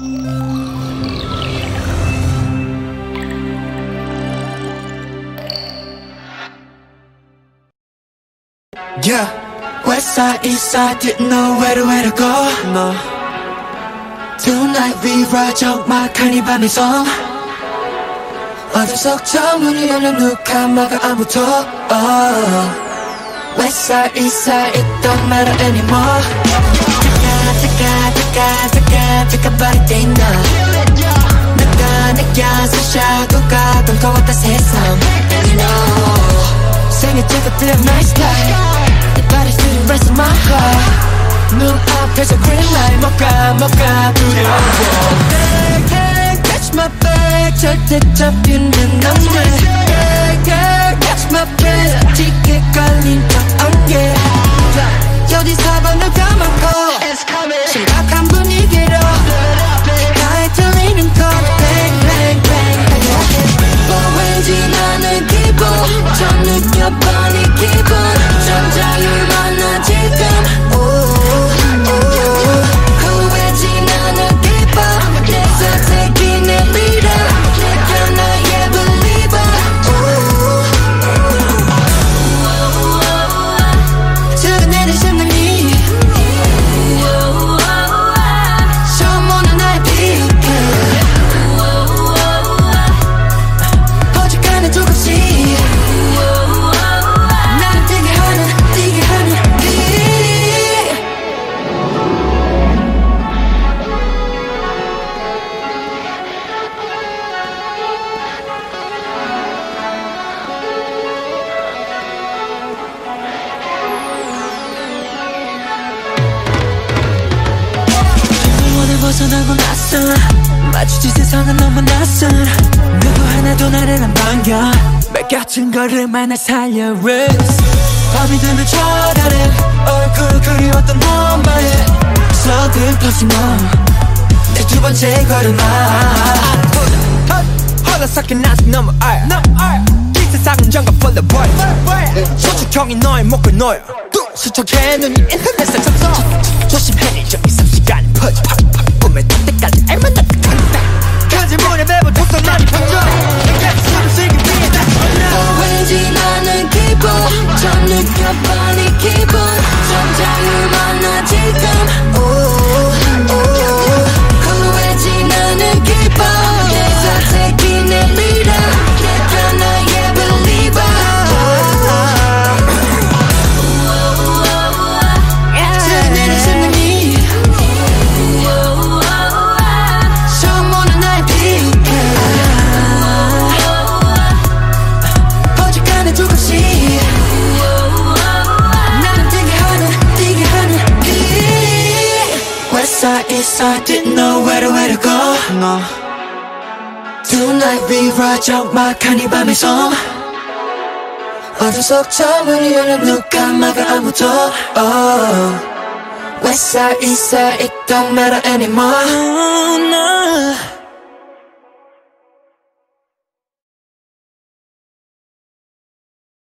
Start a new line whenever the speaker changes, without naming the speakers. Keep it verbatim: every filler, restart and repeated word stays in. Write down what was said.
Yeah, west side, east side, didn't know where to, where to go. No. Tonight we ride 적막한 이 밤의 섬. 어둠 속 저 문을 열려 누가 막아 아무도. Oh. West side, east side, it don't matter anymore. 잠깐 잠깐 잠깐 잠깐 잠깐 body day now. 내가 느껴서 샤고 가던 더웠다 세상. And you know 생일 찍었던 my style. 내 body's to the rest of my heart. 눈 앞에서 green light 뭐가 뭐가 두려워. Hey, hey, catch my back 절대 잡히는 안돼. Hey, hey, catch my breath 짙게 걸린 척 안개. 어디서 번을 감았고 심각한 분위기로 가에 들리는 것 bang bang bang. 뭐 왠지 나는 기분 좀 느껴버린 기분 좀 자유를 만나 지금. 후회지 나는 기뻐 내가 taking it leader 내가 나의 believer. 들어내는 심장이 처음 오는 날 비웃게 어지간해 조금씩 나를 뛰게 하는 뛰게 하는 비. 영원히 벗어나고 낯선 마주친 세상은 너무 낯선 누구 하나도 나를 안 반겨 맺겨진 걸음만 날 살려 Rings 밤이 되면 쳐다는 얼굴 그리웠던 너만의 서글퍼진 너내 두 번째 걸음아.
홀라삭힌 아직 너무 알 이 세상은 정감 full of boy 소축형이 너의 목을 놓여 수척해 눈이 인터넷에 접속 조심해 저기 삽시간에 퍼져 꿈에 닿을 때까지 알만 닿을 텐데 거짓말에 매번 독서만이 번져 내게 숨을 쉬기 위해 다
왠지 나는 기분 좀 느껴버린 기분 좀 자유를 만나 지금. 후회지 나는 기뻐 내가 taking it leader 내가 나의 believer. 들어내는 심장이 처음 오는 날 비웃게 어지간해 조금씩 나를 뛰게 하는 뛰게 하는 비. West side, east side, didn't know where to, where to go. No. Tonight we ride 적막한 이 밤의 섬. 어둠 속 저 문을 열려 누가 막아 아무도. Oh. West side, east side, it don't matter anymore. Oh, no.